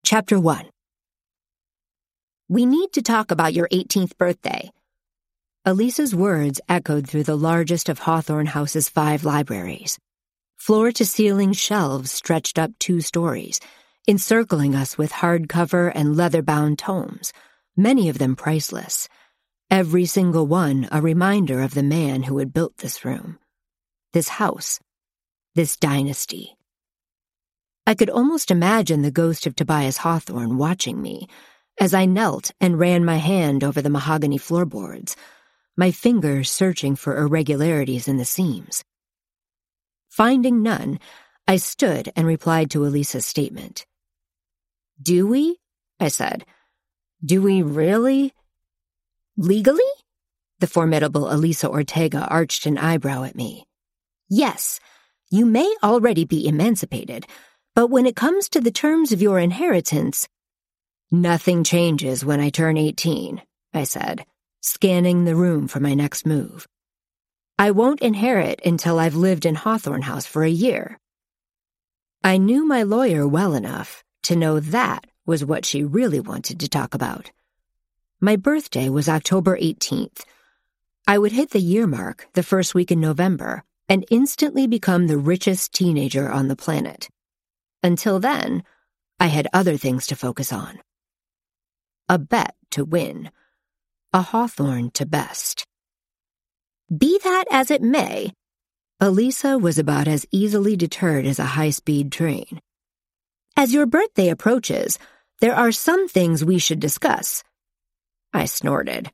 Chapter 1. We need to talk about your 18th birthday. Elisa's words echoed through the largest of Hawthorne House's 5 libraries. Floor-to-ceiling shelves stretched up 2 stories, encircling us with hardcover and leather-bound tomes, many of them priceless. Every single one a reminder of the man who had built this room, this house, this dynasty. I could almost imagine the ghost of Tobias Hawthorne watching me as I knelt and ran my hand over the mahogany floorboards, my fingers searching for irregularities in the seams. Finding none, I stood and replied to Elisa's statement. "Do we?" I said. "Do we really?" "Legally?" The formidable Elisa Ortega arched an eyebrow at me. "Yes, you may already be emancipated, but when it comes to the terms of your inheritance—" "Nothing changes when I turn 18, I said, scanning the room for my next move. "I won't inherit until I've lived in Hawthorne House for a year." I knew my lawyer well enough to know that was what she really wanted to talk about. My birthday was October 18th. I would hit the year mark the first week in November and instantly become the richest teenager on the planet. Until then, I had other things to focus on. A bet to win. A Hawthorne to best. Be that as it may, Elisa was about as easily deterred as a high-speed train. "As your birthday approaches, there are some things we should discuss." I snorted.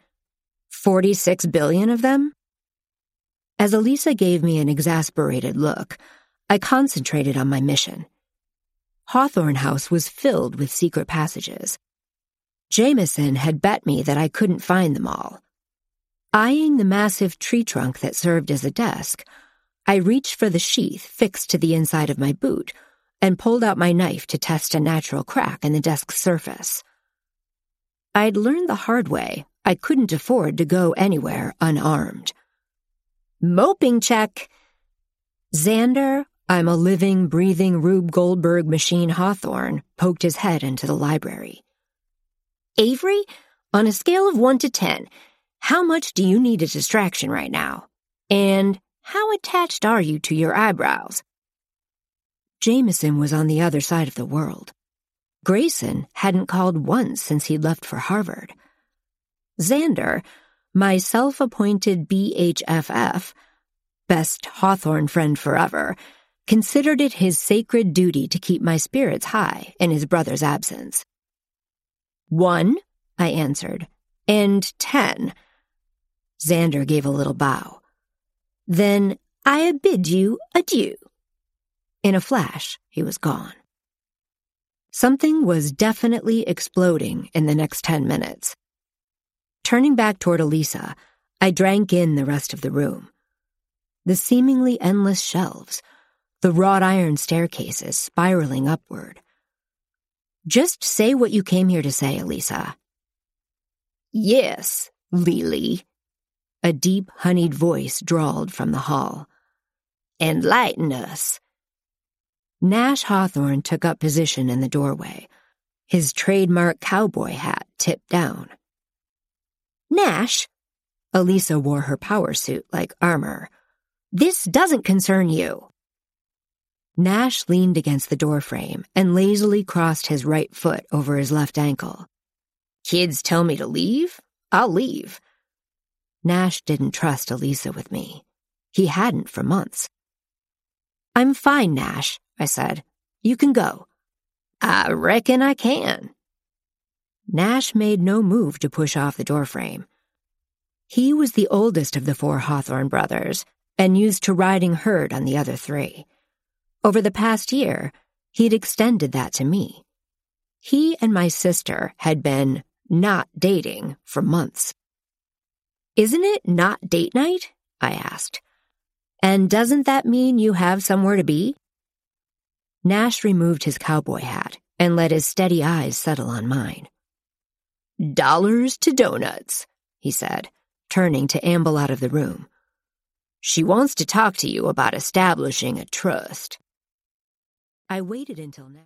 46 billion of them? As Elisa gave me an exasperated look, I concentrated on my mission. Hawthorne House was filled with secret passages. Jameson had bet me that I couldn't find them all. Eyeing the massive tree trunk that served as a desk, I reached for the sheath fixed to the inside of my boot and pulled out my knife to test a natural crack in the desk's surface. I'd learned the hard way I couldn't afford to go anywhere unarmed. Moping check. Xander, I'm a living, breathing Rube Goldberg machine Hawthorne, poked his head into the library. Avery, on a scale of 1 to 10, how much do you need a distraction right now? And how attached are you to your eyebrows? Jameson was on the other side of the world. Grayson hadn't called once since he'd left for Harvard. Xander, my self-appointed BHFF, best Hawthorne friend forever, considered it his sacred duty to keep my spirits high in his brother's absence. 1, I answered, and 10. Xander gave a little bow. Then I bid you adieu. In a flash, he was gone. Something was definitely exploding in the next 10 minutes. Turning back toward Elisa, I drank in the rest of the room. The seemingly endless shelves, the wrought iron staircases spiraling upward. Just say what you came here to say, Elisa. Yes, Lily. A deep, honeyed voice drawled from the hall. Enlighten us. Nash Hawthorne took up position in the doorway, his trademark cowboy hat tipped down. Nash, Elisa wore her power suit like armor. This doesn't concern you. Nash leaned against the doorframe and lazily crossed his right foot over his left ankle. Kids tell me to leave? I'll leave. Nash didn't trust Elisa with me. He hadn't for months. I'm fine, Nash, I said. You can go. I reckon I can. Nash made no move to push off the doorframe. He was the oldest of the 4 Hawthorne brothers and used to riding herd on the other 3. Over the past year, he'd extended that to me. He and my sister had been not dating for months. Isn't it not date night? I asked. And doesn't that mean you have somewhere to be? Nash removed his cowboy hat and let his steady eyes settle on mine. Dollars to donuts, he said, turning to amble out of the room. She wants to talk to you about establishing a trust. I waited until now.